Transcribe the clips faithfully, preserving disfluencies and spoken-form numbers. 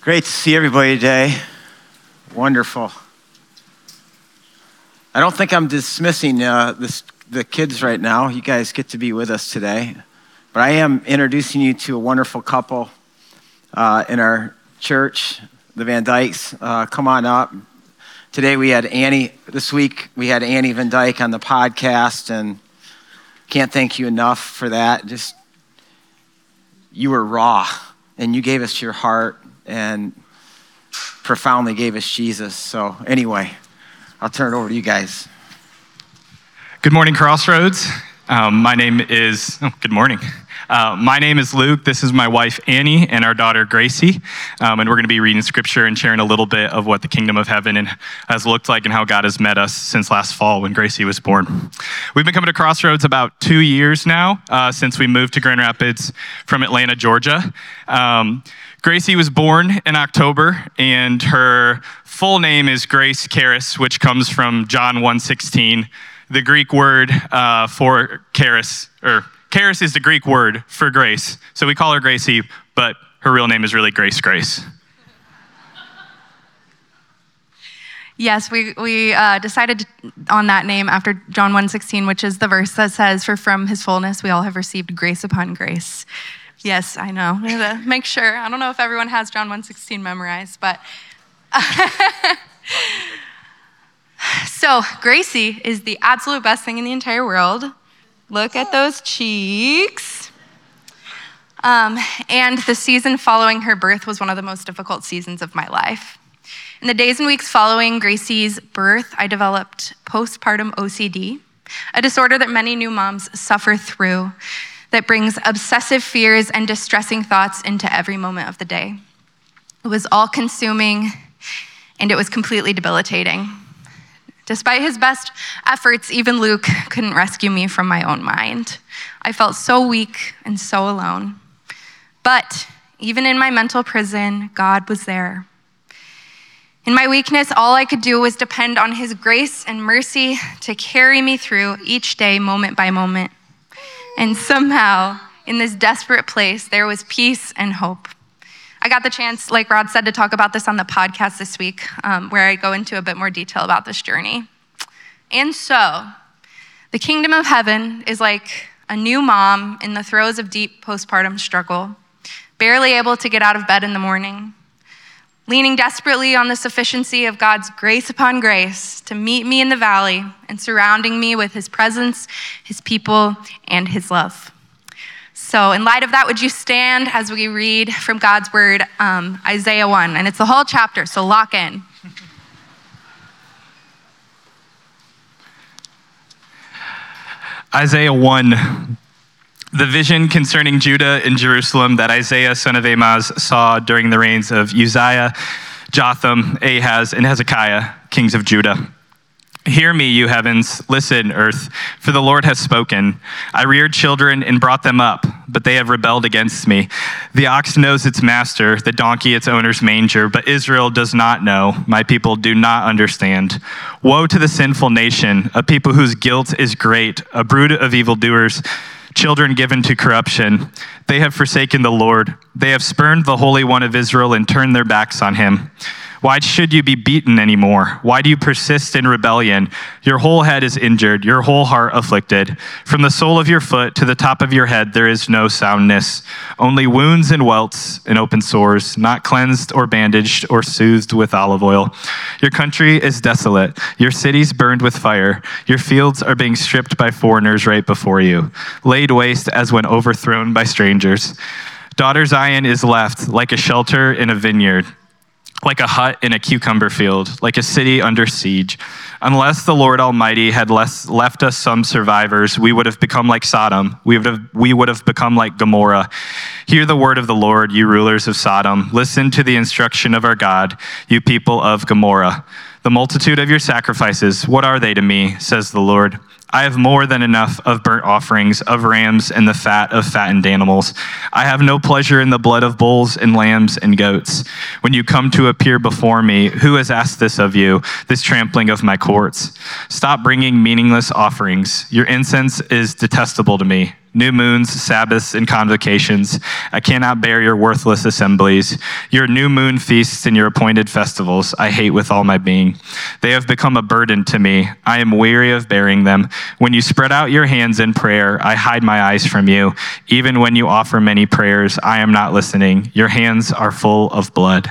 Great to see everybody today. Wonderful. I don't think I'm dismissing uh, this, the kids right now. You guys get to be with us today. But I am introducing you to a wonderful couple uh, in our church, the Van Dykes. Uh, come on up. Today we had Annie, this week we had Annie Van Dyke on the podcast, and can't thank you enough for that. Just, you were raw, and you gave us your heart, and profoundly gave us Jesus. So anyway, I'll turn it over to you guys. Good morning, Crossroads. Um, my name is, oh, good morning. Uh, my name is Luke. This is my wife, Annie, and our daughter, Gracie. Um, and we're going to be reading scripture and sharing a little bit of what the kingdom of heaven and has looked like and how God has met us since last fall when Gracie was born. We've been coming to Crossroads about two years now, uh, since we moved to Grand Rapids from Atlanta, Georgia. Um, Gracie was born in October, and her full name is Grace Charis, which comes from John one sixteen. The Greek word uh, for charis, or charis is the Greek word for grace. So we call her Gracie, but her real name is really Grace Grace. Yes, we, we uh, decided on that name after John one sixteen, which is the verse that says, "For from his fullness we all have received grace upon grace." Yes, I know. We had to make sure. I don't know if everyone has John one sixteen memorized, but... So, Gracie is the absolute best thing in the entire world. Look at those cheeks. Um, and the season following her birth was one of the most difficult seasons of my life. In the days and weeks following Gracie's birth, I developed postpartum O C D, a disorder that many new moms suffer through that brings obsessive fears and distressing thoughts into every moment of the day. It was all-consuming, and it was completely debilitating. Despite his best efforts, even Luke couldn't rescue me from my own mind. I felt so weak and so alone. But even in my mental prison, God was there. In my weakness, all I could do was depend on his grace and mercy to carry me through each day, moment by moment. And somehow, in this desperate place, there was peace and hope. I got the chance, like Rod said, to talk about this on the podcast this week, um, where I go into a bit more detail about this journey. And so, the kingdom of heaven is like a new mom in the throes of deep postpartum struggle, barely able to get out of bed in the morning, leaning desperately on the sufficiency of God's grace upon grace to meet me in the valley and surrounding me with his presence, his people, and his love. So in light of that, would you stand as we read from God's word, um, Isaiah one, and it's the whole chapter, so lock in. Isaiah one, the vision concerning Judah and Jerusalem that Isaiah, son of Amoz, saw during the reigns of Uzziah, Jotham, Ahaz, and Hezekiah, kings of Judah. Hear me, you heavens, listen, earth, for the Lord has spoken. I reared children and brought them up, but they have rebelled against me. The ox knows its master, the donkey its owner's manger, but Israel does not know. My people do not understand. Woe to the sinful nation, a people whose guilt is great, a brood of evildoers, children given to corruption. They have forsaken the Lord. They have spurned the Holy One of Israel and turned their backs on him. Why should you be beaten anymore? Why do you persist in rebellion? Your whole head is injured, your whole heart afflicted. From the sole of your foot to the top of your head, there is no soundness. Only wounds and welts and open sores, not cleansed or bandaged or soothed with olive oil. Your country is desolate. Your cities burned with fire. Your fields are being stripped by foreigners right before you, laid waste as when overthrown by strangers. Daughter Zion is left like a shelter in a vineyard, like a hut in a cucumber field, like a city under siege. Unless the Lord Almighty had less, left us some survivors, we would have become like Sodom. We would have, we would have become like Gomorrah. Hear the word of the Lord, you rulers of Sodom. Listen to the instruction of our God, you people of Gomorrah. The multitude of your sacrifices, what are they to me, says the Lord? I have more than enough of burnt offerings, of rams, and the fat of fattened animals. I have no pleasure in the blood of bulls and lambs and goats. When you come to appear before me, who has asked this of you, this trampling of my courts? Stop bringing meaningless offerings. Your incense is detestable to me. New moons, Sabbaths, and convocations. I cannot bear your worthless assemblies. Your new moon feasts and your appointed festivals I hate with all my being. They have become a burden to me. I am weary of bearing them. When you spread out your hands in prayer, I hide my eyes from you. Even when you offer many prayers, I am not listening. Your hands are full of blood.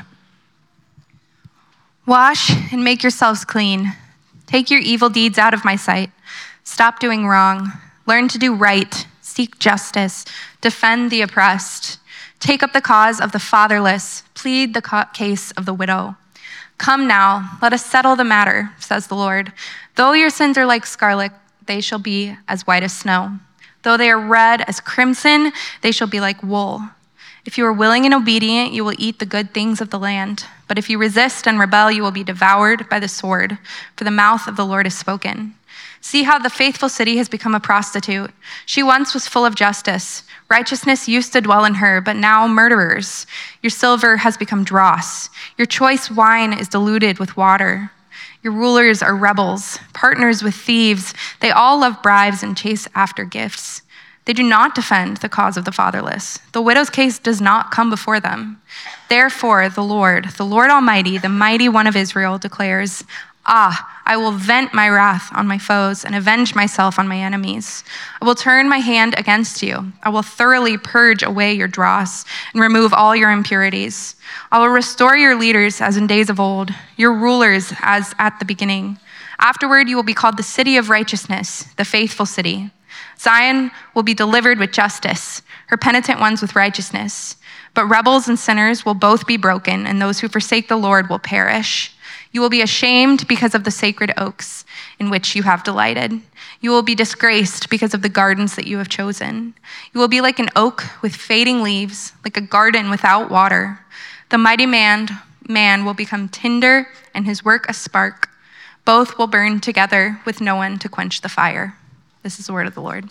Wash and make yourselves clean. Take your evil deeds out of my sight. Stop doing wrong. Learn to do right. Seek justice, defend the oppressed, take up the cause of the fatherless, plead the case of the widow. Come now, let us settle the matter, says the Lord. Though your sins are like scarlet, they shall be as white as snow. Though they are red as crimson, they shall be like wool. If you are willing and obedient, you will eat the good things of the land. But if you resist and rebel, you will be devoured by the sword, for the mouth of the Lord has spoken. See how the faithful city has become a prostitute. She once was full of justice. Righteousness used to dwell in her, but now murderers. Your silver has become dross. Your choice wine is diluted with water. Your rulers are rebels, partners with thieves. They all love bribes and chase after gifts. They do not defend the cause of the fatherless. The widow's case does not come before them. Therefore, the Lord, the Lord Almighty, the mighty one of Israel, declares, Ah, I will vent my wrath on my foes and avenge myself on my enemies. I will turn my hand against you. I will thoroughly purge away your dross and remove all your impurities. I will restore your leaders as in days of old, your rulers as at the beginning. Afterward, you will be called the city of righteousness, the faithful city. Zion will be delivered with justice, her penitent ones with righteousness. But rebels and sinners will both be broken, and those who forsake the Lord will perish. You will be ashamed because of the sacred oaks in which you have delighted. You will be disgraced because of the gardens that you have chosen. You will be like an oak with fading leaves, like a garden without water. The mighty man, man will become tinder and his work a spark. Both will burn together with no one to quench the fire. This is the word of the Lord.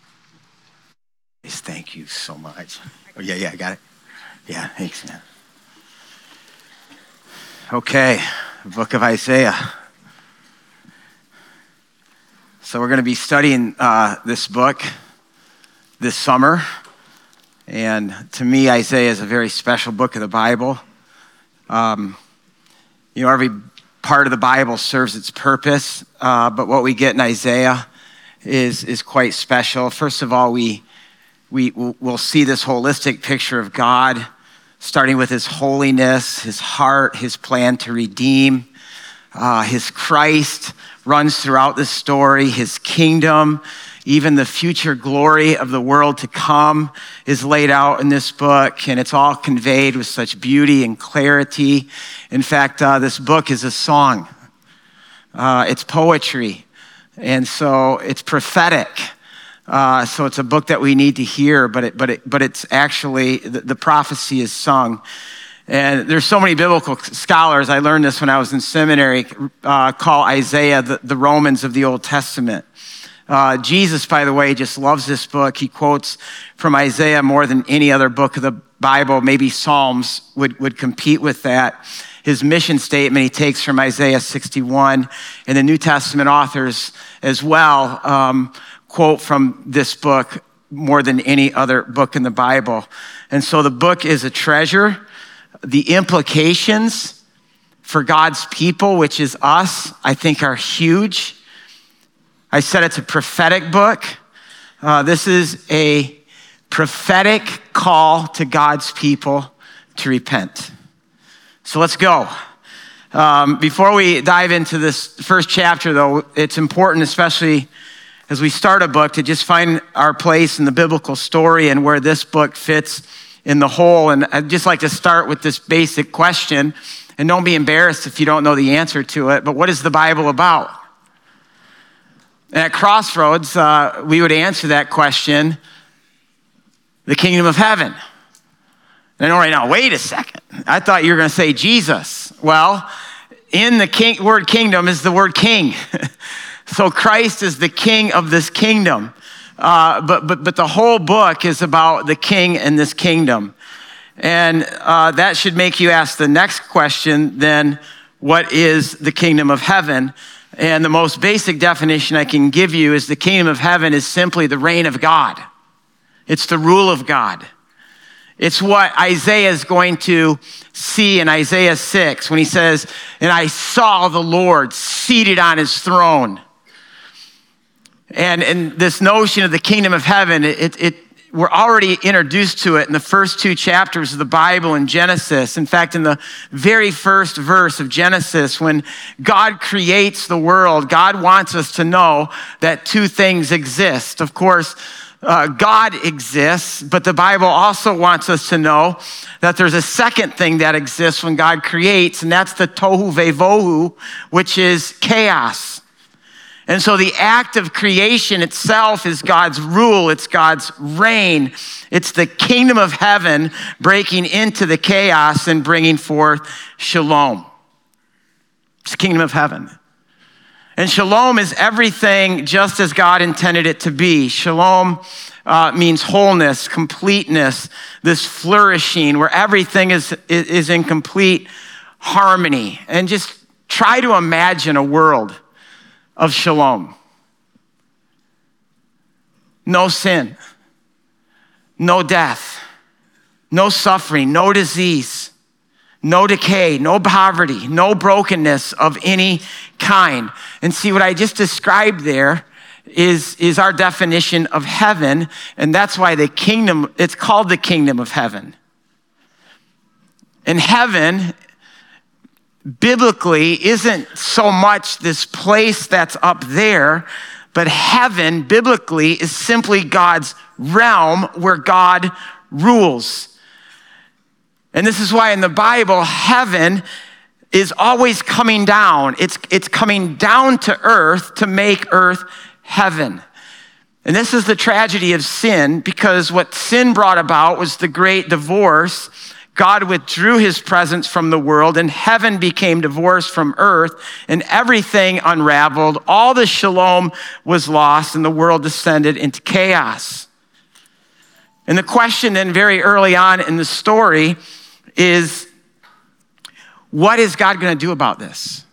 Thank you so much. Oh, yeah, yeah, I got it. Yeah, thanks, man. Okay. The book of Isaiah. So we're going to be studying uh, this book this summer. And to me, Isaiah is a very special book of the Bible. Um, you know, every part of the Bible serves its purpose, uh, but what we get in Isaiah is, is quite special. First of all, we, we, we'll see this holistic picture of God, starting with his holiness, his heart, his plan to redeem. Uh, his Christ runs throughout this story. His kingdom, even the future glory of the world to come is laid out in this book, and it's all conveyed with such beauty and clarity. In fact, uh, this book is a song. Uh, it's poetry, and so it's prophetic. Uh, so it's a book that we need to hear, but it, but it, but it's actually, the, the prophecy is sung. And there's so many biblical scholars, I learned this when I was in seminary, uh, call Isaiah the, the Romans of the Old Testament. Uh, Jesus, by the way, just loves this book. He quotes from Isaiah more than any other book of the Bible. Maybe Psalms would, would compete with that. His mission statement he takes from Isaiah sixty-one, and the New Testament authors as well um, quote from this book more than any other book in the Bible. And so the book is a treasure. The implications for God's people, which is us, I think are huge. I said it's a prophetic book. Uh, this is a prophetic call to God's people to repent. So let's go. Um, before we dive into this first chapter, though, it's important, especially as we start a book, to just find our place in the biblical story and where this book fits in the whole. And I'd just like to start with this basic question, and don't be embarrassed if you don't know the answer to it, but what is the Bible about? And at Crossroads, uh, we would answer that question, the kingdom of heaven. And I know right now, wait a second. I thought you were going to say Jesus. Well, in the king, word kingdom is the word king. So Christ is the king of this kingdom. Uh, but, but, but the whole book is about the king and this kingdom. And uh, that should make you ask the next question then, what is the kingdom of heaven? And the most basic definition I can give you is the kingdom of heaven is simply the reign of God. It's the rule of God. It's what Isaiah is going to see in Isaiah six when he says, and I saw the Lord seated on his throne. And, and this notion of the kingdom of heaven, it, it, we're already introduced to it in the first two chapters of the Bible in Genesis. In fact, in the very first verse of Genesis, when God creates the world, God wants us to know that two things exist. Of course, Uh, God exists, but the Bible also wants us to know that there's a second thing that exists when God creates, and that's the tohu vevohu, which is chaos. And so the act of creation itself is God's rule, it's God's reign. It's the kingdom of heaven breaking into the chaos and bringing forth shalom. It's the kingdom of heaven. And shalom is everything just as God intended it to be. Shalom uh, means wholeness, completeness, this flourishing where everything is, is in complete harmony. And just try to imagine a world of shalom. No sin, no death, no suffering, no disease, no decay, no poverty, no brokenness of any kind. And see, what I just described there is, is our definition of heaven, and that's why the kingdom, it's called the kingdom of heaven. And heaven, biblically, isn't so much this place that's up there, but heaven, biblically, is simply God's realm where God rules. And this is why in the Bible, heaven is always coming down. It's, it's coming down to earth to make earth heaven. And this is the tragedy of sin, because what sin brought about was the great divorce. God withdrew his presence from the world, and heaven became divorced from earth, and everything unraveled. All the shalom was lost, and the world descended into chaos. And the question then very early on in the story is, what is God going to do about this?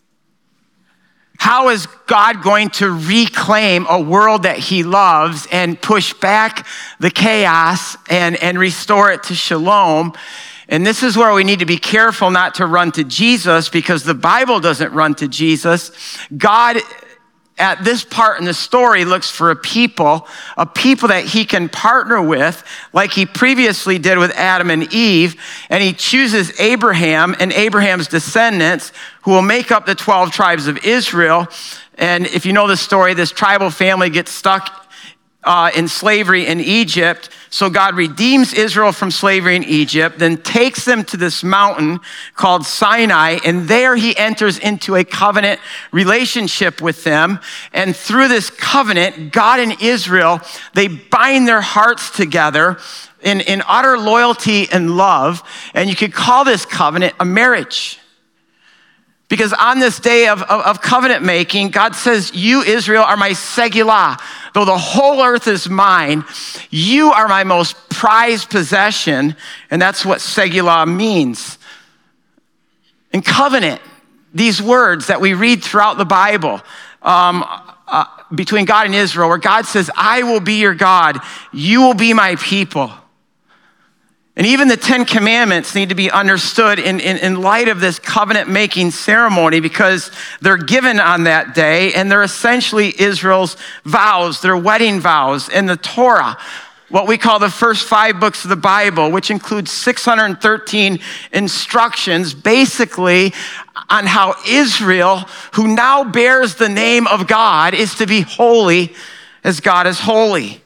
How is God going to reclaim a world that he loves and push back the chaos and, and restore it to shalom? And this is where we need to be careful not to run to Jesus, because the Bible doesn't run to Jesus. God, at this part in the story, looks for a people, a people that he can partner with, like he previously did with Adam and Eve. And he chooses Abraham and Abraham's descendants, who will make up the twelve tribes of Israel. And if you know the story, this tribal family gets stuck uh, in slavery in Egypt. So God redeems Israel from slavery in Egypt, then takes them to this mountain called Sinai, and there he enters into a covenant relationship with them. And through this covenant, God and Israel, they bind their hearts together in, in utter loyalty and love. And you could call this covenant a marriage. Because on this day of, of, of covenant making, God says, you, Israel, are my segulah. Though the whole earth is mine, you are my most prized possession. And that's what segulah means. And covenant, these words that we read throughout the Bible, um, uh, between God and Israel, where God says, I will be your God, you will be my people. And even the Ten Commandments need to be understood in, in, in light of this covenant-making ceremony, because they're given on that day, and they're essentially Israel's vows, their wedding vows. And the Torah, what we call the first five books of the Bible, which includes six hundred thirteen instructions, basically on how Israel, who now bears the name of God, is to be holy as God is holy.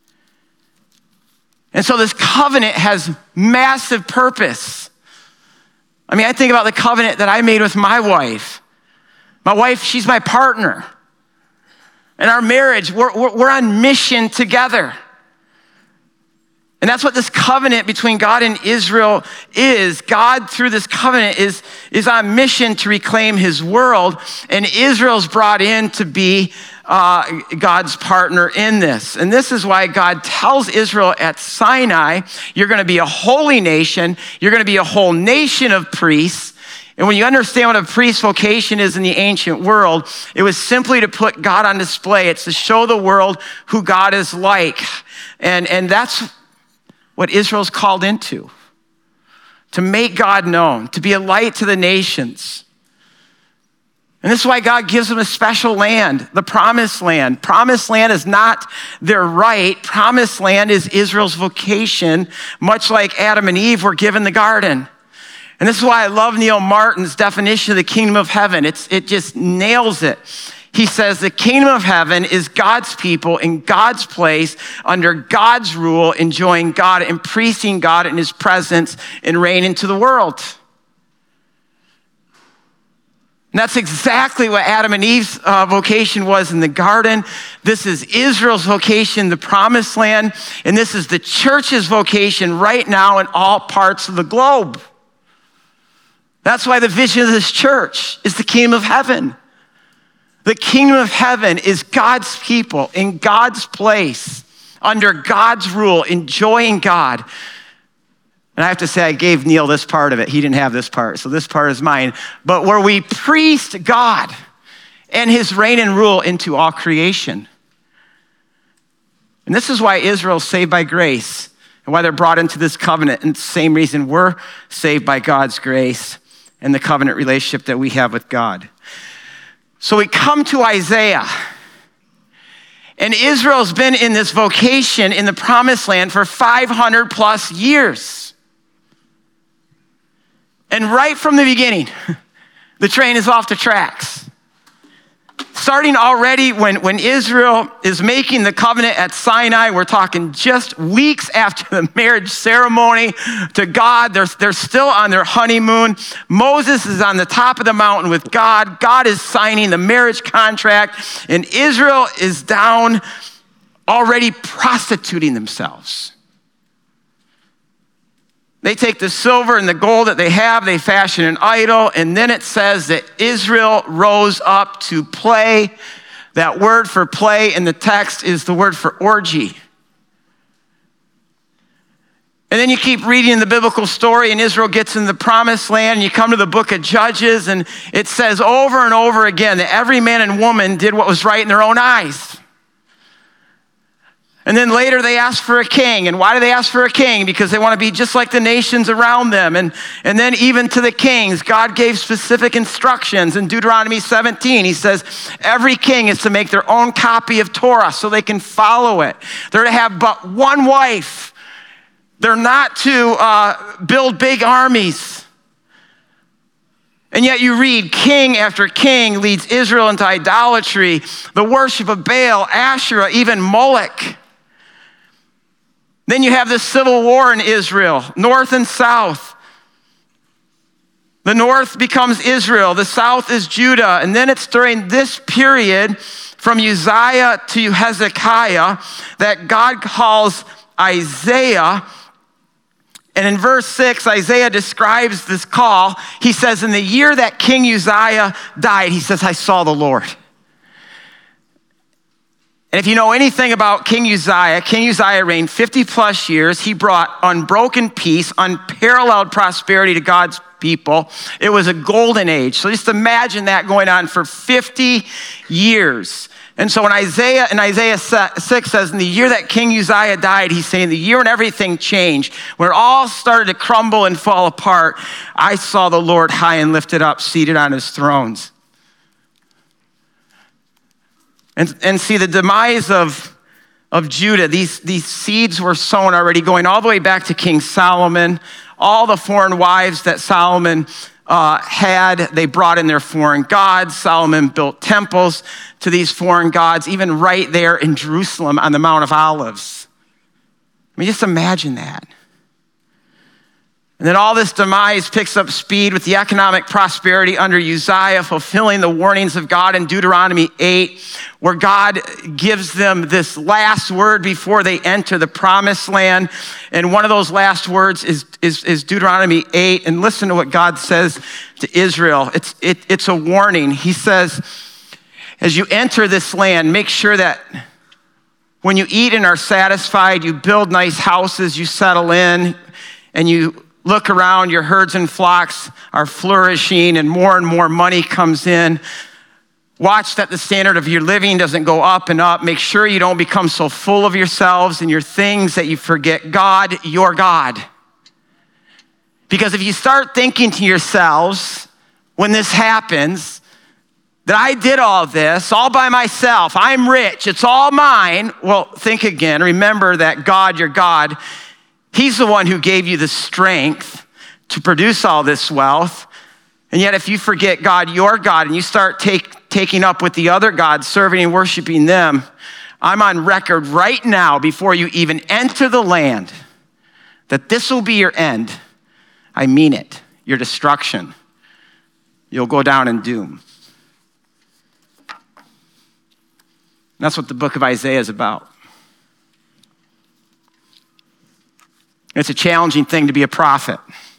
And so this covenant has massive purpose. I mean, I think about the covenant that I made with my wife. My wife, she's my partner. In our marriage, we're, we're, we're on mission together. And that's what this covenant between God and Israel is. God, through this covenant, is, is on mission to reclaim his world, and Israel's brought in to be uh, God's partner in this. And this is why God tells Israel at Sinai, you're going to be a holy nation, you're going to be a whole nation of priests. And when you understand what a priest's vocation is in the ancient world, it was simply to put God on display. It's to show the world who God is like. And, and that's what Israel's called into, to make God known, to be a light to the nations. And this is why God gives them a special land, the promised land. Promised land is not their right. Promised land is Israel's vocation, much like Adam and Eve were given the garden. And this is why I love Neil Martin's definition of the kingdom of heaven. It's, it just nails it. He says the kingdom of heaven is God's people in God's place, under God's rule, enjoying God and priesting God in his presence and reign into the world. And that's exactly what Adam and Eve's uh, vocation was in the garden. This is Israel's vocation, the promised land. And this is the church's vocation right now in all parts of the globe. That's why the vision of this church is the kingdom of heaven. The kingdom of heaven is God's people in God's place, under God's rule, enjoying God. And I have to say, I gave Neil this part of it. He didn't have this part, so this part is mine. But where we priest God and his reign and rule into all creation. And this is why Israel's saved by grace and why they're brought into this covenant. And the same reason we're saved by God's grace and the covenant relationship that we have with God. So we come to Isaiah, and Israel's been in this vocation in the promised land for five hundred plus years. And right from the beginning, the train is off the tracks. Starting already when, when Israel is making the covenant at Sinai, we're talking just weeks after the marriage ceremony to God. They're, they're still on their honeymoon. Moses is on the top of the mountain with God. God is signing the marriage contract, and Israel is down already prostituting themselves. They take the silver and the gold that they have, they fashion an idol, and then it says that Israel rose up to play. That word for play in the text is the word for orgy. And then you keep reading the biblical story, and Israel gets in the promised land, and you come to the book of Judges, and it says over and over again that every man and woman did what was right in their own eyes. And then later they ask for a king. And why do they ask for a king? Because they want to be just like the nations around them. And, and then even to the kings, God gave specific instructions. In Deuteronomy seventeen, he says, every king is to make their own copy of Torah so they can follow it. They're to have but one wife. They're not to uh, build big armies. And yet you read king after king leads Israel into idolatry, the worship of Baal, Asherah, even Moloch. Then you have this civil war in Israel, north and south. The north becomes Israel, the south is Judah. And then it's during this period from Uzziah to Hezekiah that God calls Isaiah. And in verse six, Isaiah describes this call. He says, in the year that King Uzziah died, he says, I saw the Lord. And if you know anything about King Uzziah, King Uzziah reigned fifty plus years. He brought unbroken peace, unparalleled prosperity to God's people. It was a golden age. So just imagine that going on for fifty years. And so when Isaiah, in Isaiah six says, in the year that King Uzziah died, he's saying the year when everything changed, when it all started to crumble and fall apart, I saw the Lord high and lifted up, seated on his thrones. And, and see, the demise of, of Judah, these, these seeds were sown already going all the way back to King Solomon. All the foreign wives that Solomon uh, had, they brought in their foreign gods. Solomon built temples to these foreign gods, even right there in Jerusalem on the Mount of Olives. I mean, just imagine that. And then all this demise picks up speed with the economic prosperity under Uzziah, fulfilling the warnings of God in Deuteronomy eight, where God gives them this last word before they enter the promised land. And one of those last words is, is, is Deuteronomy eight. And listen to what God says to Israel. It's, it, it's a warning. He says, as you enter this land, make sure that when you eat and are satisfied, you build nice houses, you settle in, and you look around, your herds and flocks are flourishing and more and more money comes in. Watch that the standard of your living doesn't go up and up. Make sure you don't become so full of yourselves and your things that you forget God, your God. Because if you start thinking to yourselves, when this happens, that I did all this all by myself, I'm rich, it's all mine, well, think again. Remember that God, your God, He's the one who gave you the strength to produce all this wealth. And yet if you forget God, your God, and you start take, taking up with the other gods, serving and worshiping them, I'm on record right now before you even enter the land that this will be your end. I mean it, your destruction. You'll go down in doom. And that's what the book of Isaiah is about. It's a challenging thing to be a prophet.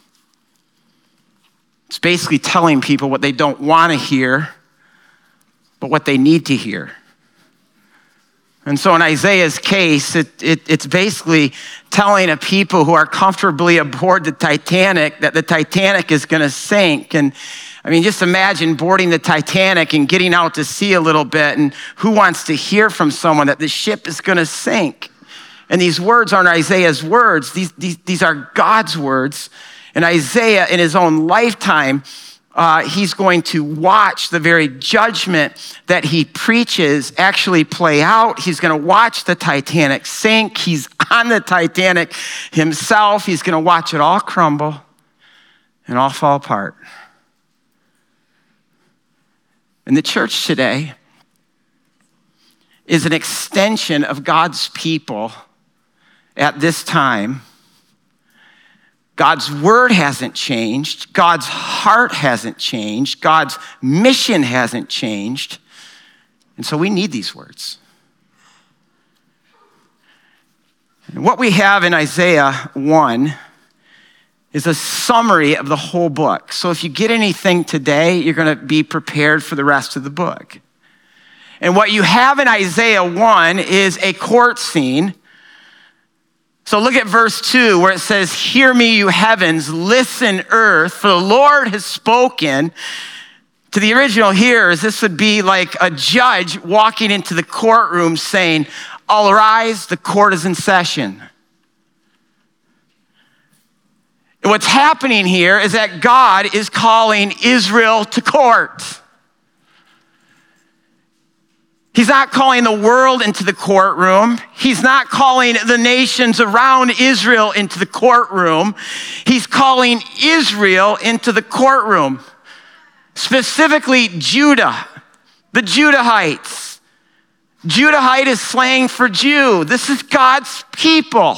It's basically telling people what they don't want to hear, but what they need to hear. And so in Isaiah's case, it, it, it's basically telling a people who are comfortably aboard the Titanic that the Titanic is going to sink. And I mean, just imagine boarding the Titanic and getting out to sea a little bit, and who wants to hear from someone that the ship is going to sink? And these words aren't Isaiah's words. These, these, these are God's words. And Isaiah, in his own lifetime, uh, he's going to watch the very judgment that he preaches actually play out. He's going to watch the Titanic sink. He's on the Titanic himself. He's going to watch it all crumble and all fall apart. And the church today is an extension of God's people at this time. God's word hasn't changed. God's heart hasn't changed. God's mission hasn't changed. And so we need these words. And what we have in Isaiah one is a summary of the whole book. So if you get anything today, you're going to be prepared for the rest of the book. And what you have in Isaiah one is a court scene. So look at verse two where it says, "Hear me, you heavens, listen, earth, for the Lord has spoken." To the original hearers, this would be like a judge walking into the courtroom saying, "All arise, the court is in session." And what's happening here is that God is calling Israel to court. He's not calling the world into the courtroom. He's not calling the nations around Israel into the courtroom. He's calling Israel into the courtroom. Specifically Judah, the Judahites. Judahite is slang for Jew. This is God's people.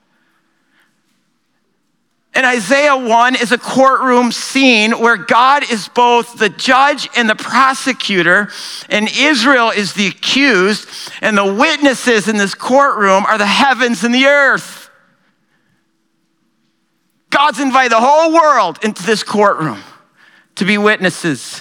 And Isaiah one is a courtroom scene where God is both the judge and the prosecutor, and Israel is the accused, and the witnesses in this courtroom are the heavens and the earth. God's invited the whole world into this courtroom to be witnesses.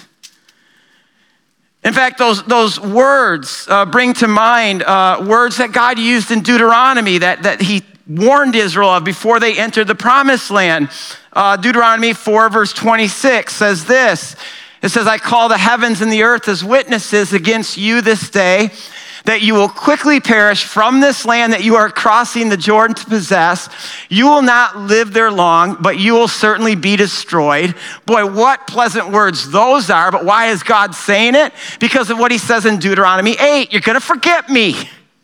In fact, those, those words uh, bring to mind uh, words that God used in Deuteronomy that, that he warned Israel of before they entered the promised land. Uh, Deuteronomy four verse twenty-six says this. It says, "I call the heavens and the earth as witnesses against you this day, that you will quickly perish from this land that you are crossing the Jordan to possess. You will not live there long, but you will certainly be destroyed." Boy, what pleasant words those are, but why is God saying it? Because of what he says in Deuteronomy eight, "You're gonna forget me."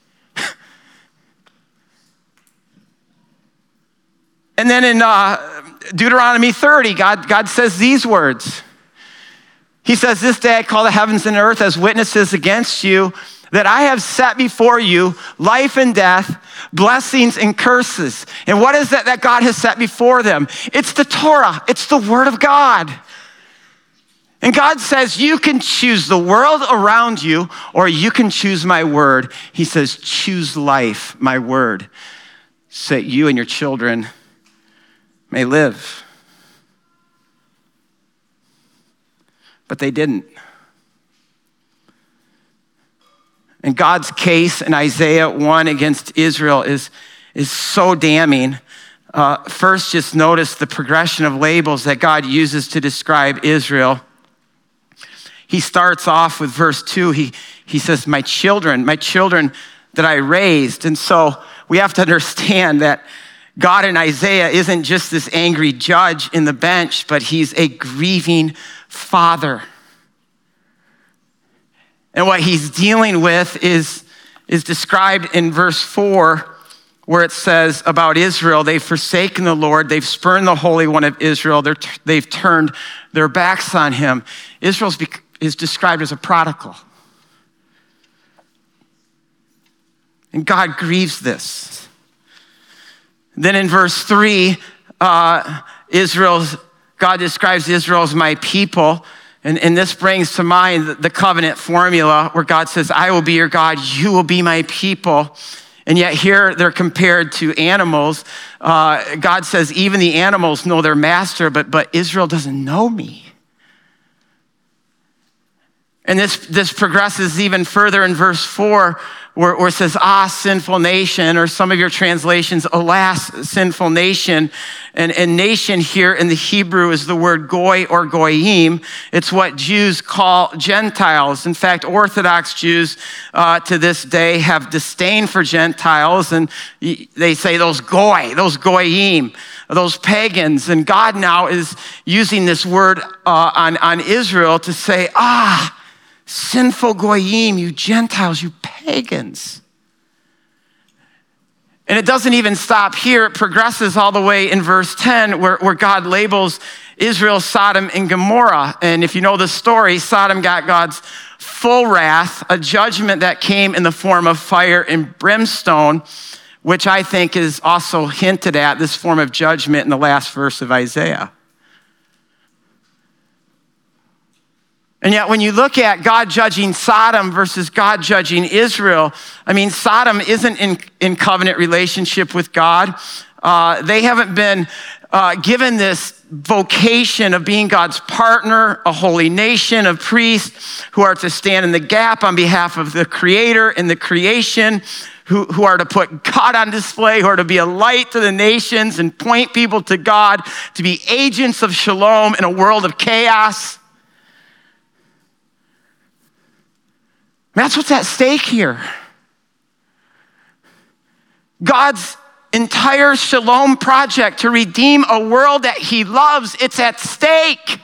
And then in uh, Deuteronomy thirty, God, God says these words. He says, "This day I call the heavens and earth as witnesses against you, that I have set before you life and death, blessings and curses. And what is that that God has set before them? It's the Torah. It's the word of God. And God says, you can choose the world around you, or you can choose my word. He says, choose life, my word, so that you and your children may live. But they didn't. And God's case in Isaiah one against Israel is, is so damning. Uh, first, just notice the progression of labels that God uses to describe Israel. He starts off with verse two. He, he says, my children, my children that I raised. And so we have to understand that God in Isaiah isn't just this angry judge in the bench, but he's a grieving father. And what he's dealing with is, is described in verse four, where it says about Israel, they've forsaken the Lord, they've spurned the Holy One of Israel, They're, they've turned their backs on him. Israel is described as a prodigal. And God grieves this. Then in verse three, uh, Israel's, God describes Israel as my people. And, and this brings to mind the, the covenant formula where God says, I will be your God, you will be my people. And yet here they're compared to animals. Uh, God says, even the animals know their master, but, but Israel doesn't know me. And this, this progresses even further in verse four, where, where it says, ah, sinful nation, or some of your translations, alas, sinful nation. And, and nation here in the Hebrew is the word goy or goyim. It's what Jews call Gentiles. In fact, Orthodox Jews uh, to this day have disdain for Gentiles, and they say those goy, those goyim, those pagans. And God now is using this word uh, on, on Israel to say, ah, sinful goyim, you Gentiles, you pagans. And it doesn't even stop here. It progresses all the way in verse ten, where, where God labels Israel, Sodom, and Gomorrah. And if you know the story, Sodom got God's full wrath, a judgment that came in the form of fire and brimstone, which I think is also hinted at, this form of judgment, in the last verse of Isaiah. And yet when you look at God judging Sodom versus God judging Israel, I mean, Sodom isn't in, in covenant relationship with God. Uh, they haven't been uh, given this vocation of being God's partner, a holy nation of priests who are to stand in the gap on behalf of the Creator and the creation, who, who are to put God on display, who are to be a light to the nations and point people to God, to be agents of shalom in a world of chaos. That's what's at stake here. God's entire shalom project to redeem a world that he loves, it's at stake.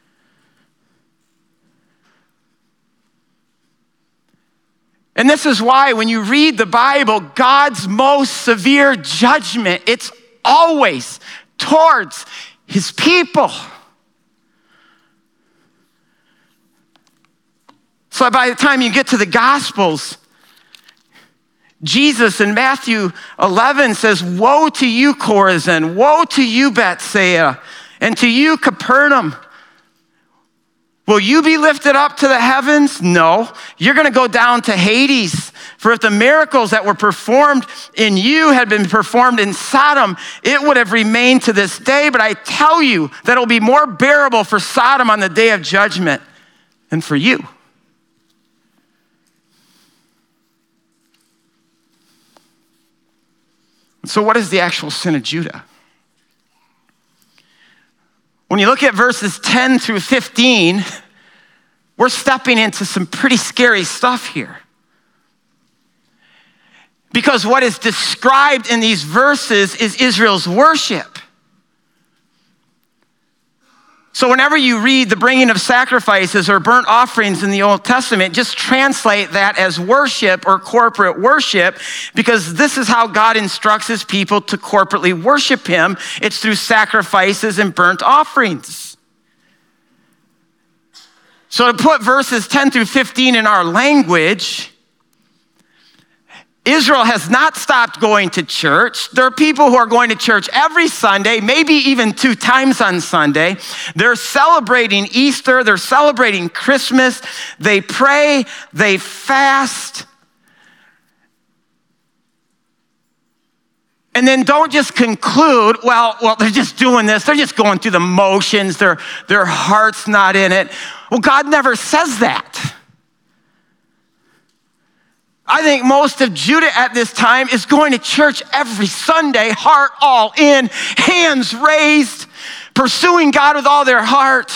And this is why when you read the Bible, God's most severe judgment, it's always towards his people. So by the time you get to the Gospels, Jesus in Matthew eleven says, woe to you, Chorazin, woe to you, Bethsaida, and to you, Capernaum. Will you be lifted up to the heavens? No, you're gonna go down to Hades. For if the miracles that were performed in you had been performed in Sodom, it would have remained to this day. But I tell you that it'll be more bearable for Sodom on the day of judgment than for you. So what is the actual sin of Judah? When you look at verses ten through fifteen, we're stepping into some pretty scary stuff here. Because what is described in these verses is Israel's worship. So whenever you read the bringing of sacrifices or burnt offerings in the Old Testament, just translate that as worship or corporate worship, because this is how God instructs his people to corporately worship him. It's through sacrifices and burnt offerings. So to put verses ten through fifteen in our language, Israel has not stopped going to church. There are people who are going to church every Sunday, maybe even two times on Sunday. They're celebrating Easter. They're celebrating Christmas. They pray. They fast. And then don't just conclude, well, well, they're just doing this. They're just going through the motions. Their, their heart's not in it. Well, God never says that. I think most of Judah at this time is going to church every Sunday, heart all in, hands raised, pursuing God with all their heart.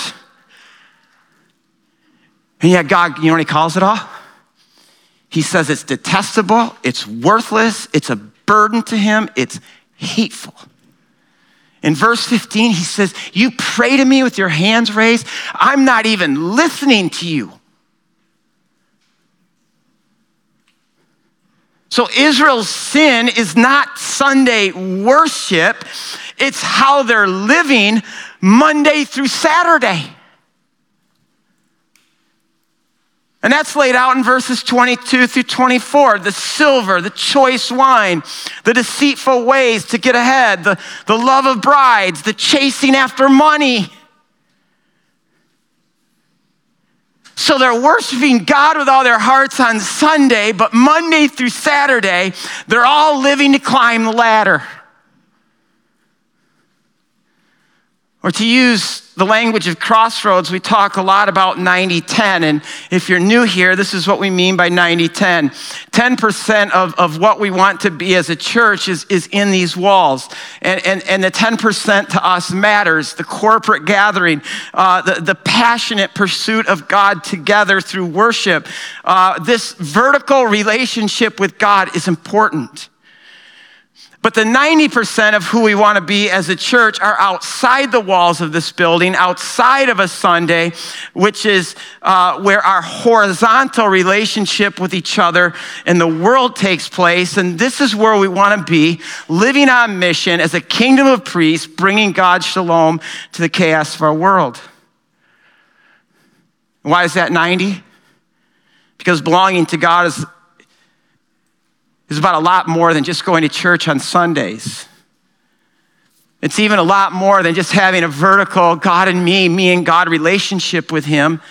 And yet God, you know what he calls it all? He says it's detestable, it's worthless, it's a burden to him, it's hateful. In verse fifteen, he says, you pray to me with your hands raised. I'm not even listening to you. So Israel's sin is not Sunday worship. It's how they're living Monday through Saturday. And that's laid out in verses twenty-two through twenty-four. The silver, the choice wine, the deceitful ways to get ahead, the, the love of brides, the chasing after money. So they're worshiping God with all their hearts on Sunday, but Monday through Saturday, they're all living to climb the ladder. Or to use the language of Crossroads, we talk a lot about ninety ten. And if you're new here, this is what we mean by ninety ten. ten percent of, of what we want to be as a church is, is in these walls. And, and, and the ten percent to us matters. The corporate gathering, uh, the, the passionate pursuit of God together through worship. Uh, this vertical relationship with God is important. But the ninety percent of who we want to be as a church are outside the walls of this building, outside of a Sunday, which is uh, where our horizontal relationship with each other and the world takes place. And this is where we want to be, living on mission as a kingdom of priests, bringing God's shalom to the chaos of our world. Why is that ninety? Because belonging to God is is about a lot more than just going to church on Sundays. It's even a lot more than just having a vertical God and me, me and God relationship with him.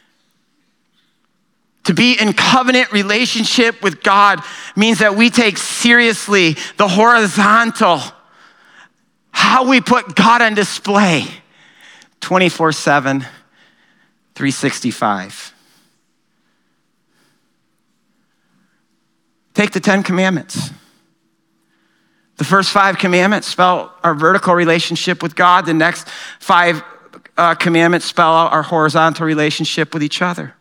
To be in covenant relationship with God means that we take seriously the horizontal, how we put God on display twenty-four seven, three sixty-five. Take the Ten Commandments. The first five commandments spell our vertical relationship with God. The next five uh, commandments spell out our horizontal relationship with each other.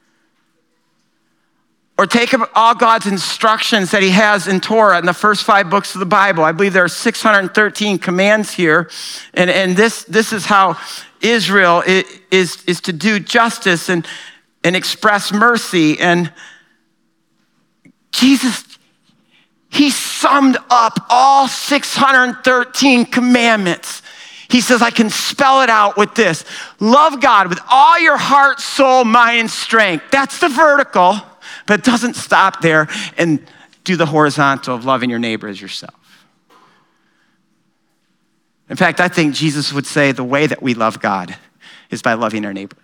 Or take all God's instructions that he has in Torah in the first five books of the Bible. I believe there are six hundred thirteen commands here. And, and this, this is how Israel is, is to do justice and, and express mercy. And Jesus, he summed up all six hundred thirteen commandments. He says, I can spell it out with this. Love God with all your heart, soul, mind, and strength. That's the vertical, but it doesn't stop there. And do the horizontal of loving your neighbor as yourself. In fact, I think Jesus would say the way that we love God is by loving our neighbor.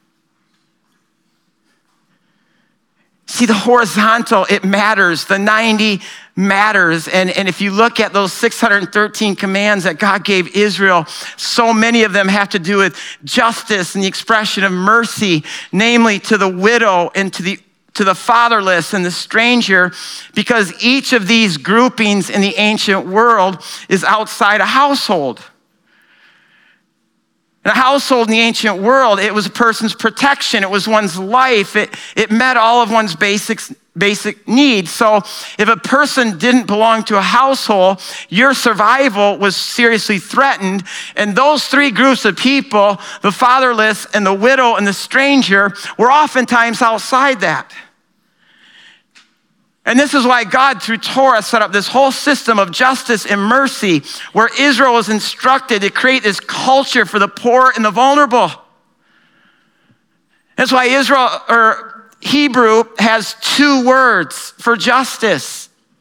See, the horizontal, it matters. The ninety matters. And, and if you look at those six hundred thirteen commands that God gave Israel, so many of them have to do with justice and the expression of mercy, namely to the widow and to the to the fatherless and the stranger, because each of these groupings in the ancient world is outside a household. In a household in the ancient world, it was a person's protection. It was one's life. It, it met all of one's basic, basic needs. So if a person didn't belong to a household, your survival was seriously threatened. And those three groups of people, the fatherless and the widow and the stranger, were oftentimes outside that. And this is why God, through Torah, set up this whole system of justice and mercy where Israel was instructed to create this culture for the poor and the vulnerable. That's why Israel, or Hebrew, has two words for justice.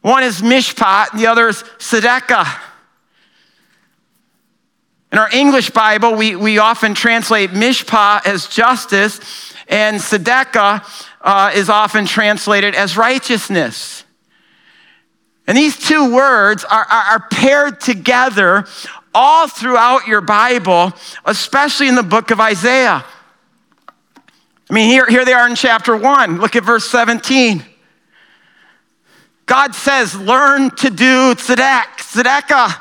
One is mishpat, and the other is tzedakah. In our English Bible, we, we often translate mishpat as justice, and tzedakah uh, is often translated as righteousness. And these two words are, are, are paired together all throughout your Bible, especially in the book of Isaiah. I mean, here, here they are in chapter one. Look at verse seventeen. God says, learn to do tzedek, tzedakah,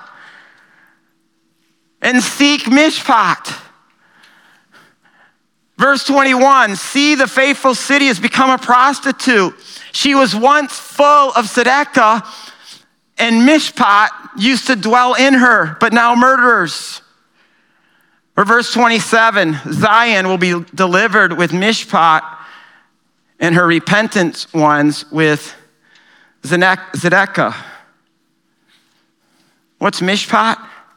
and seek mishpat. Verse twenty-one, see, the faithful city has become a prostitute. She was once full of tzedakah, and mishpat used to dwell in her, but now murderers. Or verse twenty-seven, Zion will be delivered with mishpat, and her repentant ones with tzedakah. What's mishpat?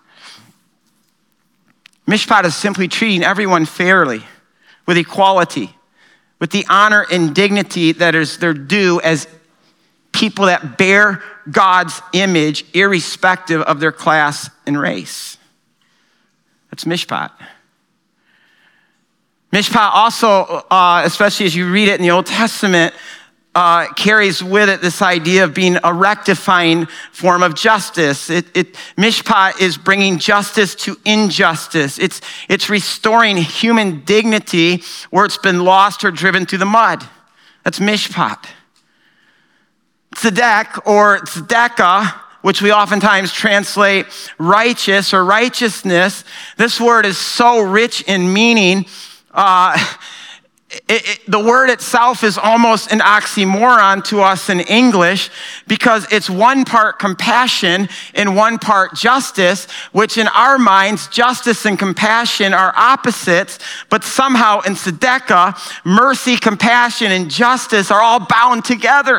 Mishpat is simply treating everyone fairly, with equality, with the honor and dignity that is their due as people that bear God's image, irrespective of their class and race. That's mishpat. Mishpat also, uh, especially as you read it in the Old Testament, uh, carries with it this idea of being a rectifying form of justice. It, it, mishpat is bringing justice to injustice. It's, it's restoring human dignity where it's been lost or driven through the mud. That's mishpat. Tzedek or tzedakah, which we oftentimes translate righteous or righteousness. This word is so rich in meaning. Uh, it, it, the word itself is almost an oxymoron to us in English because it's one part compassion and one part justice, which in our minds, justice and compassion are opposites, but somehow in tzedakah, mercy, compassion, and justice are all bound together.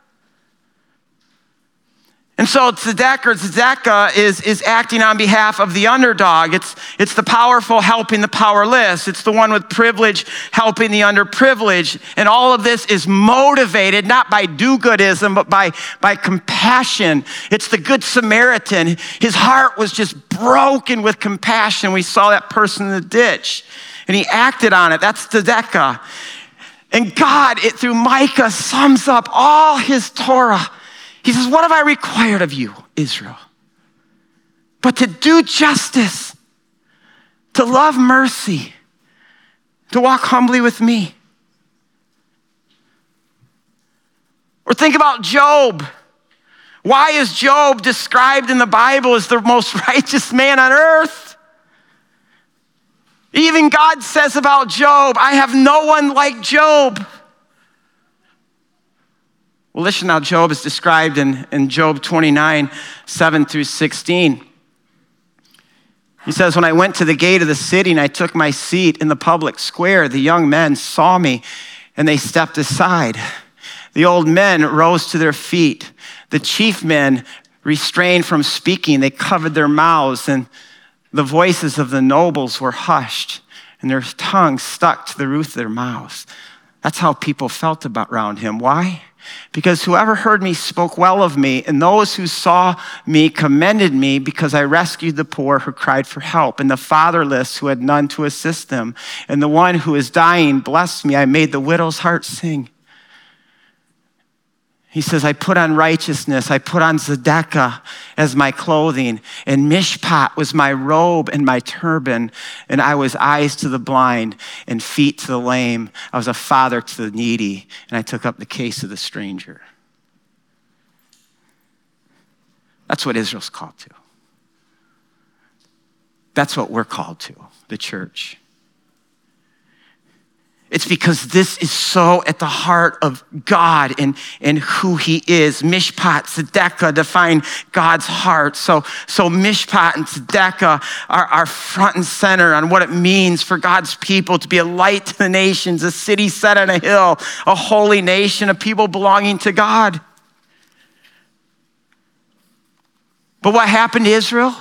And so tzedek or tzedakah is, is acting on behalf of the underdog. It's, it's the powerful helping the powerless. It's the one with privilege helping the underprivileged. And all of this is motivated not by do-goodism, but by, by compassion. It's the Good Samaritan. His heart was just broken with compassion. We saw that person in the ditch, and he acted on it. That's tzedakah. And God, it, through Micah, sums up all his Torah. He says, what have I required of you, Israel? But to do justice, to love mercy, to walk humbly with me. Or think about Job. Why is Job described in the Bible as the most righteous man on earth? Even God says about Job, I have no one like Job. Well, listen how Job is described in, in Job twenty-nine, seven through sixteen. He says, when I went to the gate of the city and I took my seat in the public square, the young men saw me and they stepped aside. The old men rose to their feet. The chief men restrained from speaking. They covered their mouths, and the voices of the nobles were hushed, and their tongues stuck to the roof of their mouths. That's how people felt about around him. Why? Because whoever heard me spoke well of me, and those who saw me commended me because I rescued the poor who cried for help, and the fatherless who had none to assist them. And the one who is dying blessed me. I made the widow's heart sing. He says, I put on righteousness. I put on tzedakah as my clothing, and mishpat was my robe and my turban, and I was eyes to the blind and feet to the lame. I was a father to the needy, and I took up the case of the stranger. That's what Israel's called to. That's what we're called to, the church. It's because this is so at the heart of God and, and who he is. Mishpat, tzedakah define God's heart. So, so mishpat and tzedakah are, are front and center on what it means for God's people to be a light to the nations, a city set on a hill, a holy nation, a people belonging to God. But what happened to Israel?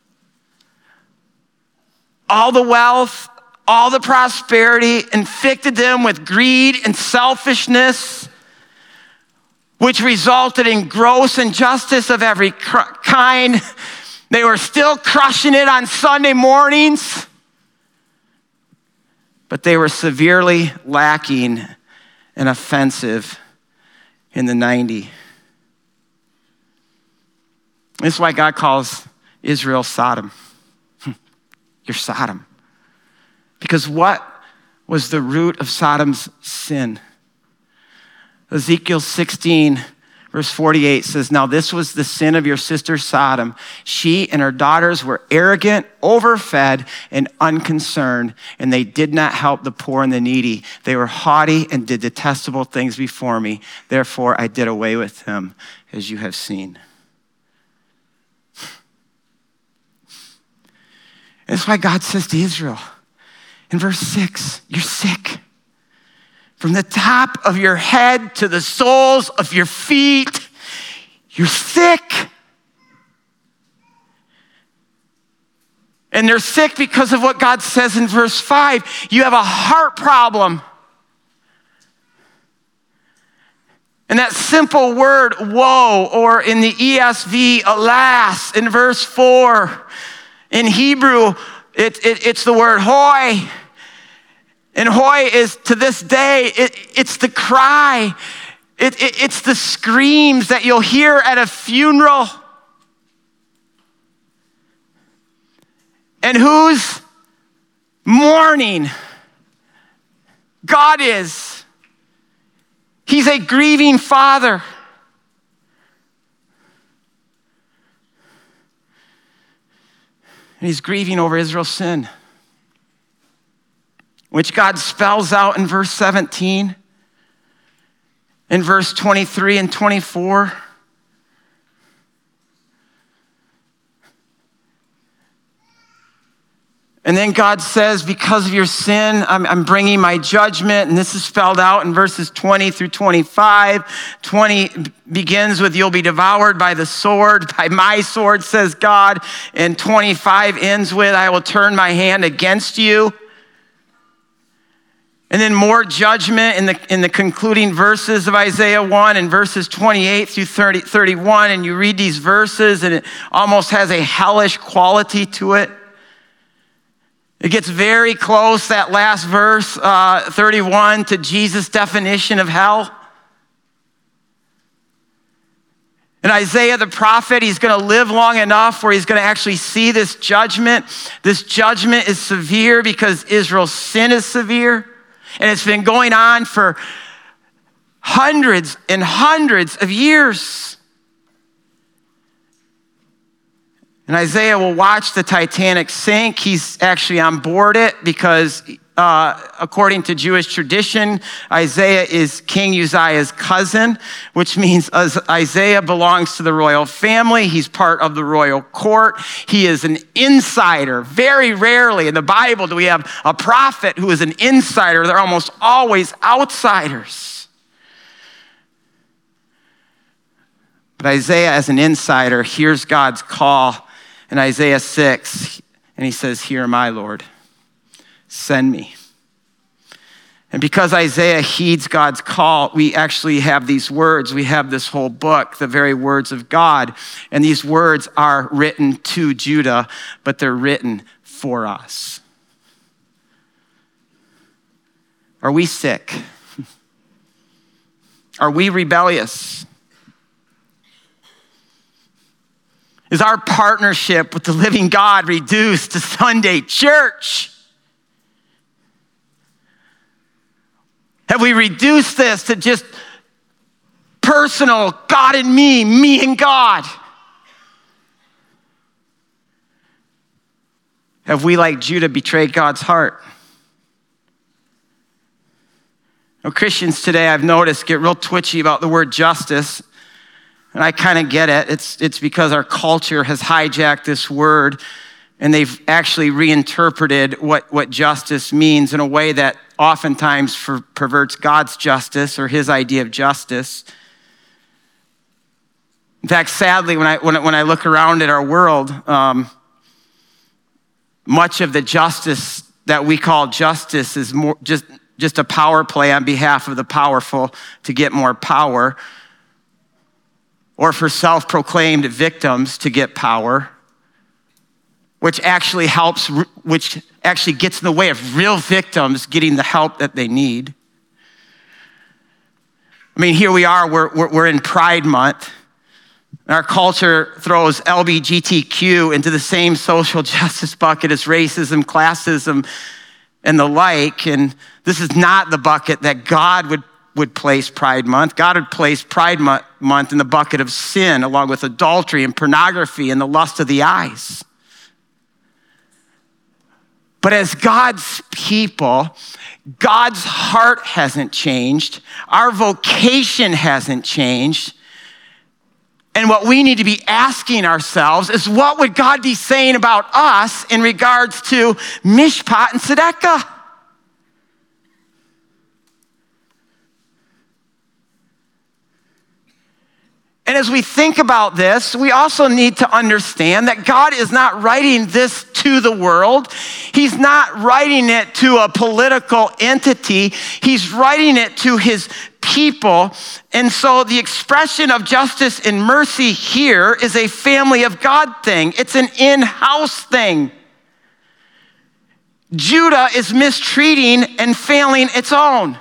All the wealth, all the prosperity infected them with greed and selfishness. which resulted in gross injustice of every kind. They were still crushing it on Sunday mornings, but they were severely lacking and offensive in the nineties. This is why God calls Israel Sodom. You're Sodom. Because what was the root of Sodom's sin? Ezekiel sixteen, verse forty-eight says, now this was the sin of your sister Sodom. She and her daughters were arrogant, overfed, and unconcerned, and they did not help the poor and the needy. They were haughty and did detestable things before me. Therefore, I did away with them, as you have seen. That's why God says to Israel in verse six, you're sick. From the top of your head to the soles of your feet, you're sick. And they're sick because of what God says in verse five. You have a heart problem. And that simple word, woe, or in the E S V, alas, in verse four, in Hebrew, it, it, it's the word hoy. And hoy is, to this day, it, it's the cry. It, it, it's the screams that you'll hear at a funeral. And who's mourning? God is. He's a grieving father. And he's grieving over Israel's sin, which God spells out in verse seventeen, in verse twenty-three and twenty-four. And then God says, because of your sin, I'm, I'm bringing my judgment. And this is spelled out in verses twenty through twenty-five. twenty begins with, you'll be devoured by the sword, by my sword, says God. And twenty-five ends with, I will turn my hand against you. And then more judgment in the, in the concluding verses of Isaiah one and verses twenty-eight through thirty, thirty-one. And you read these verses and it almost has a hellish quality to it. It gets very close, that last verse, uh, thirty-one, to Jesus' definition of hell. And Isaiah the prophet, he's going to live long enough where he's going to actually see this judgment. This judgment is severe because Israel's sin is severe. And it's been going on for hundreds and hundreds of years. And Isaiah will watch the Titanic sink. He's actually on board it because uh, according to Jewish tradition, Isaiah is King Uzziah's cousin, which means Isaiah belongs to the royal family. He's part of the royal court. He is an insider. Very rarely in the Bible do we have a prophet who is an insider. They're almost always outsiders. But Isaiah, as an insider, hears God's call in Isaiah six, and he says, here am I, Lord, send me. And because Isaiah heeds God's call, we actually have these words. We have this whole book, the very words of God. And these words are written to Judah, but they're written for us. Are we sick? Are we rebellious? Is our partnership with the living God reduced to Sunday church? Have we reduced this to just personal, God and me, me and God? Have we, like Judah, betrayed God's heart? Now, Christians today, I've noticed, get real twitchy about the word justice. And I kind of get it. It's, it's because our culture has hijacked this word and they've actually reinterpreted what, what justice means in a way that oftentimes for, perverts God's justice or his idea of justice. In fact, sadly, when I, when, when I look around at our world, um, much of the justice that we call justice is more just, just a power play on behalf of the powerful to get more power. or for self-proclaimed victims to get power, which actually helps, which actually gets in the way of real victims getting the help that they need. I mean, here we are, we're, we're, we're in Pride Month. Our culture throws L G B T Q into the same social justice bucket as racism, classism, and the like. And this is not the bucket that God would, would place Pride Month. God would place Pride Month in the bucket of sin, along with adultery and pornography and the lust of the eyes. But as God's people, God's heart hasn't changed. Our vocation hasn't changed. And what we need to be asking ourselves is, what would God be saying about us in regards to Mishpat and Tzedakah? And as we think about this, we also need to understand that God is not writing this to the world. He's not writing it to a political entity. He's writing it to his people. And so the expression of justice and mercy here is a family of God thing. It's an in-house thing. Judah is mistreating and failing its own.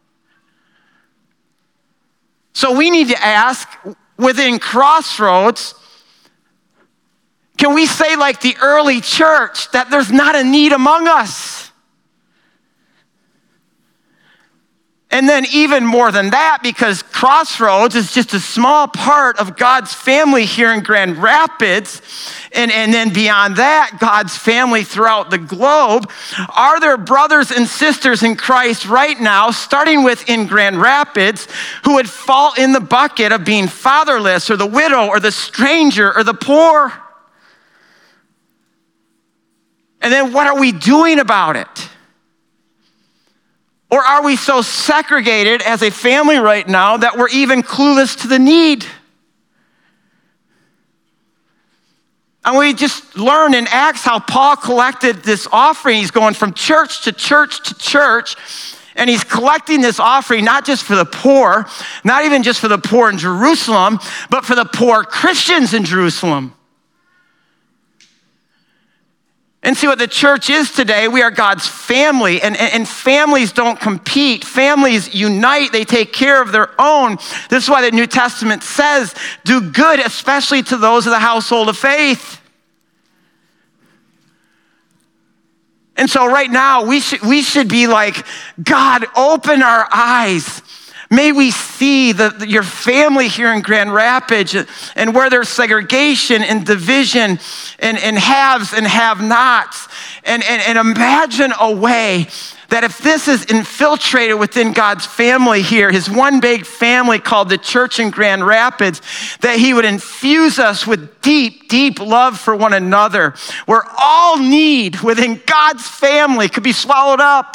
So we need to ask, within Crossroads, can we say, like the early church, that there's not a need among us? And then even more than that, because Crossroads is just a small part of God's family here in Grand Rapids, and, and then beyond that, God's family throughout the globe, are there brothers and sisters in Christ right now, starting with in Grand Rapids, who would fall in the bucket of being fatherless, or the widow, or the stranger, or the poor? And then what are we doing about it? Or are we so segregated as a family right now that we're even clueless to the need? And we just learned in Acts how Paul collected this offering. He's going from church to church to church, and he's collecting this offering not just for the poor, not even just for the poor in Jerusalem, but for the poor Christians in Jerusalem. And see what the church is today. We are God's family, and, and, and families don't compete. Families unite. They take care of their own. This is why the New Testament says, do good, especially to those of the household of faith. And so right now, we should, we should be like, God, open our eyes. May we see the, the, your family here in Grand Rapids, and where there's segregation and division and, and haves and have-nots. And, and, and imagine a way that if this is infiltrated within God's family here, his one big family called the church in Grand Rapids, that he would infuse us with deep, deep love for one another, where all need within God's family could be swallowed up.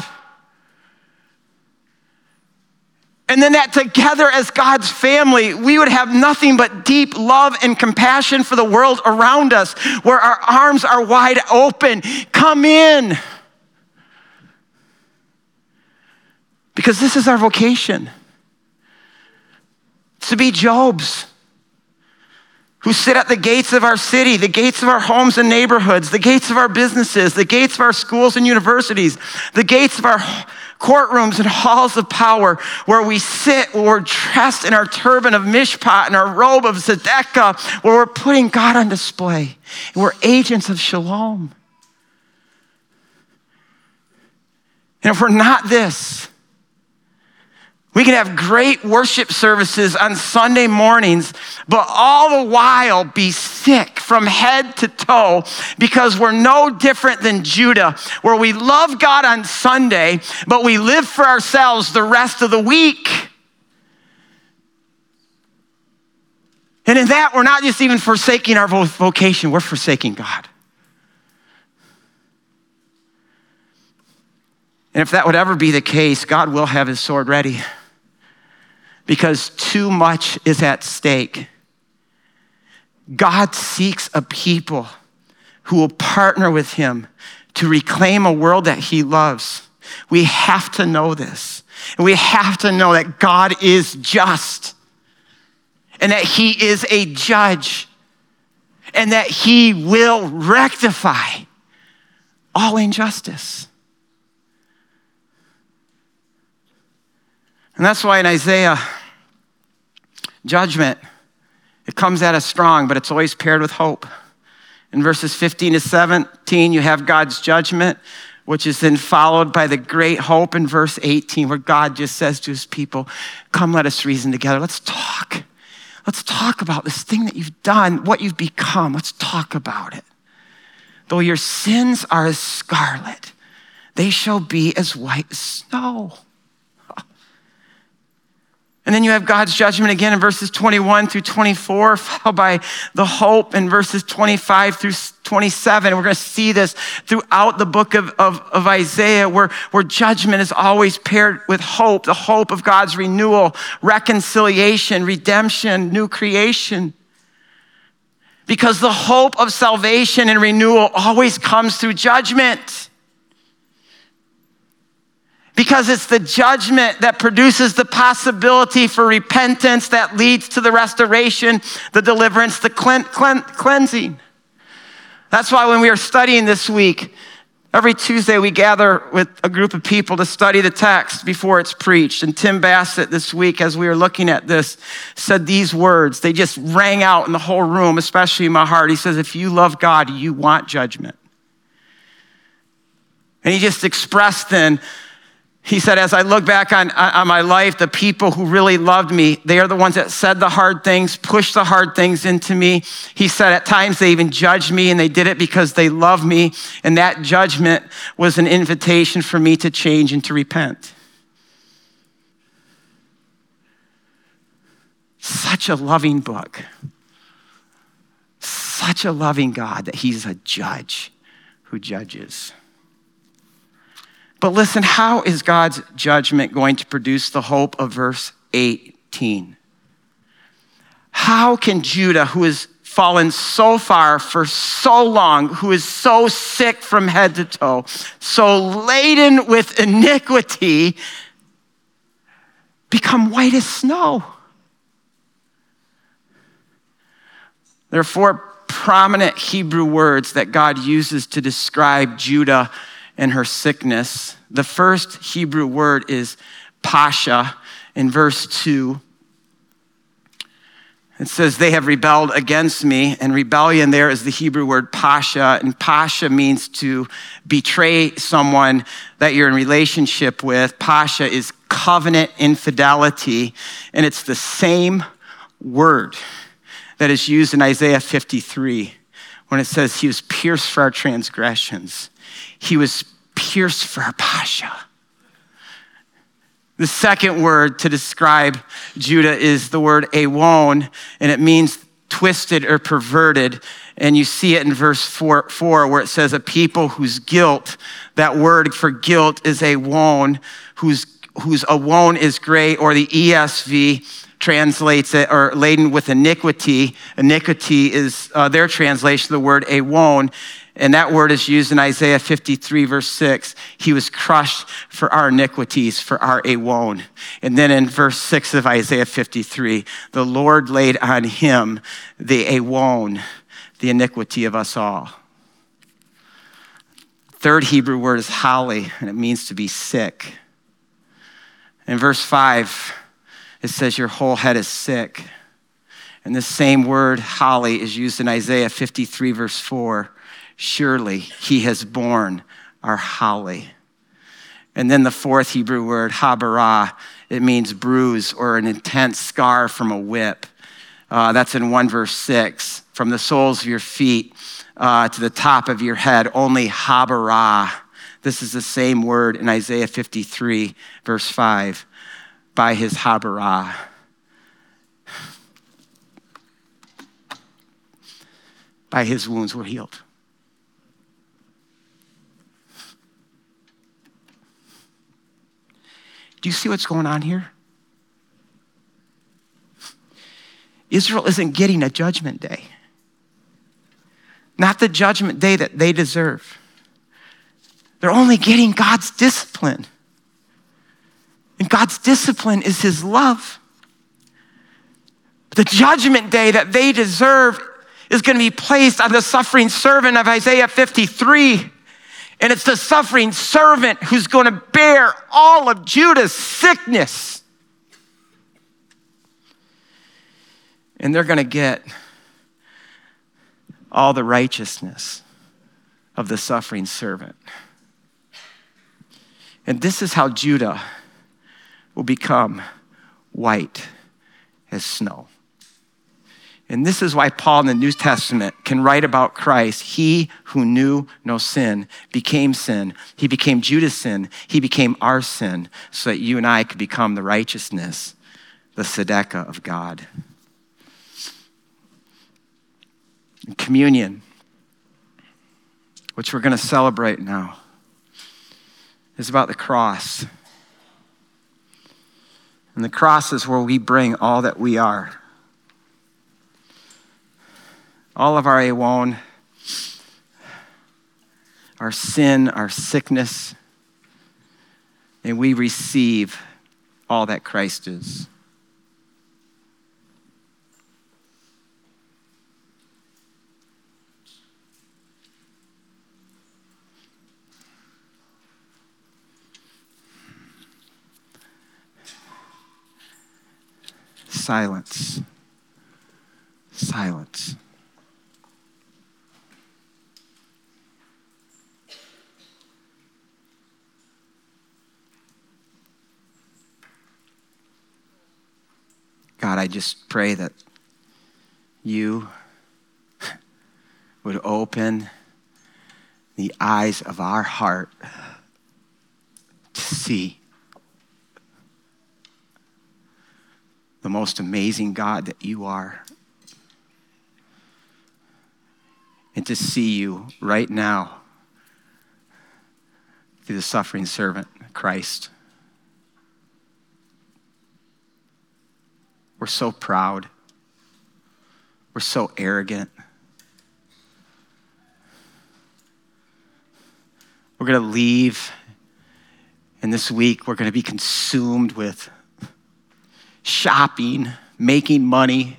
And then that together as God's family, we would have nothing but deep love and compassion for the world around us, where our arms are wide open. Come in. Because this is our vocation. It's to be Jobs, who sit at the gates of our city, the gates of our homes and neighborhoods, the gates of our businesses, the gates of our schools and universities, the gates of our courtrooms and halls of power, where we sit, where we're dressed in our turban of mishpat and our robe of tzedakah, where we're putting God on display, and we're agents of shalom. And if we're not this, we can have great worship services on Sunday mornings, but all the while be sick from head to toe, because we're no different than Judah, where we love God on Sunday, but we live for ourselves the rest of the week. And in that, we're not just even forsaking our vocation, we're forsaking God. And if that would ever be the case, God will have his sword ready, because too much is at stake. God seeks a people who will partner with him to reclaim a world that he loves. We have to know this. And we have to know that God is just. and that he is a judge, and that he will rectify all injustice. And that's why in Isaiah, judgment, it comes at us strong, but it's always paired with hope. In verses fifteen to seventeen, you have God's judgment, which is then followed by the great hope in verse eighteen, where God just says to his people, come, let us reason together. Let's talk. Let's talk about this thing that you've done, what you've become. Let's talk about it. Though your sins are as scarlet, they shall be as white as snow. And then you have God's judgment again in verses twenty-one through twenty-four, followed by the hope in verses twenty-five through twenty-seven. We're going to see this throughout the book of, of, of Isaiah, where, where judgment is always paired with hope, the hope of God's renewal, reconciliation, redemption, new creation. Because the hope of salvation and renewal always comes through judgment. Because it's the judgment that produces the possibility for repentance that leads to the restoration, the deliverance, the clean, clean, cleansing. That's why when we are studying this week, every Tuesday we gather with a group of people to study the text before it's preached. And Tim Bassett this week, as we were looking at this, said these words. They just rang out in the whole room, especially in my heart. He says, if you love God, you want judgment. And he just expressed then, he said, as I look back on, on my life, the people who really loved me, they are the ones that said the hard things, pushed the hard things into me. He said at times they even judged me, and they did it because they loved me. And that judgment was an invitation for me to change and to repent. Such a loving book. Such a loving God that he's a judge who judges. But listen, how is God's judgment going to produce the hope of verse eighteen? How can Judah, who has fallen so far for so long, who is so sick from head to toe, so laden with iniquity, become white as snow? There are four prominent Hebrew words that God uses to describe Judah and her sickness. The first Hebrew word is pasha in verse two. It says, they have rebelled against me. And rebellion there is the Hebrew word pasha. And pasha means to betray someone that you're in relationship with. Pasha is covenant infidelity. And it's the same word that is used in Isaiah fifty-three when it says he was pierced for our transgressions. He was pierced for our pasha. The second word to describe Judah is the word awon, and it means twisted or perverted. And you see it in verse four, four where it says a people whose guilt, that word for guilt is awon, whose, whose awon is gray, or the E S V translates it, or laden with iniquity. Iniquity is uh, their translation of the word awon. And that word is used in Isaiah fifty-three, verse six. He was crushed for our iniquities, for our awon. And then in verse six of Isaiah fifty-three, the Lord laid on him the awon, the iniquity of us all. Third Hebrew word is hali, and it means to be sick. In verse five, it says your whole head is sick. And this same word, hali, is used in Isaiah fifty-three, verse four. Surely he has borne our hali. And then the fourth Hebrew word, habarah, it means bruise or an intense scar from a whip. Uh, that's in one verse six. From the soles of your feet uh, to the top of your head, only habarah. This is the same word in Isaiah fifty-three, verse five. By his habarah. By his wounds we're healed. Do you see what's going on here? Israel isn't getting a judgment day. Not the judgment day that they deserve. They're only getting God's discipline. And God's discipline is his love. The judgment day that they deserve is going to be placed on the suffering servant of Isaiah fifty-three. And it's the suffering servant who's going to bear all of Judah's sickness. And they're going to get all the righteousness of the suffering servant. And this is how Judah will become white as snow. And this is why Paul in the New Testament can write about Christ. He who knew no sin became sin. He became Judah's sin. He became our sin so that you and I could become the righteousness, the tzedakah of God. And communion, which we're going to celebrate now, is about the cross. And the cross is where we bring all that we are. All of our awon, our sin, our sickness, and we receive all that Christ is. Silence. Silence. God, I just pray that you would open the eyes of our heart to see the most amazing God that you are, and to see you right now through the suffering servant, Christ. We're so proud. We're so arrogant. We're going to leave, and this week we're going to be consumed with shopping, making money,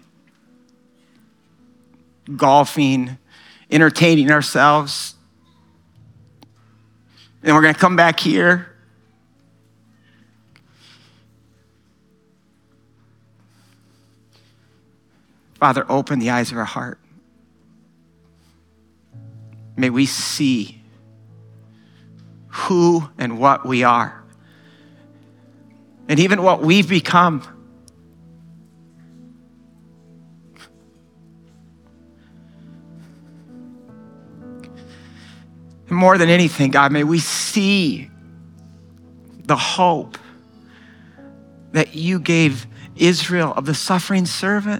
golfing, entertaining ourselves. And we're going to come back here. Father, open the eyes of our heart. May we see who and what we are, and even what we've become. And more than anything, God, may we see the hope that you gave Israel of the suffering servant.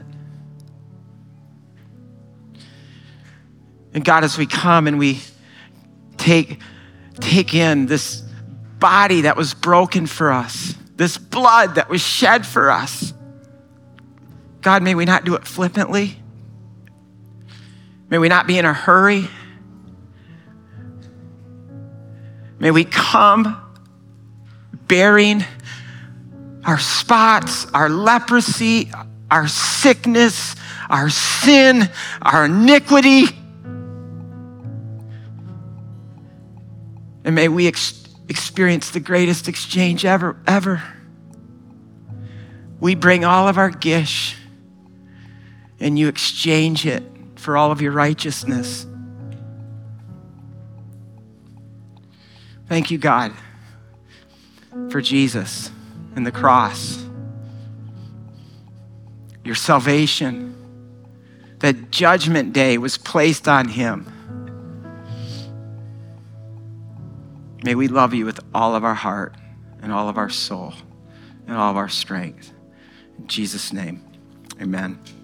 And God, as we come and we take, take in this body that was broken for us, this blood that was shed for us, God, may we not do it flippantly. May we not be in a hurry. May we come bearing our spots, our leprosy, our sickness, our sin, our iniquity. And may we ex- experience the greatest exchange ever, ever. We bring all of our gish, and you exchange it for all of your righteousness. Thank you, God, for Jesus and the cross, your salvation. That judgment day was placed on him. May we love you with all of our heart and all of our soul and all of our strength. In Jesus' name, amen.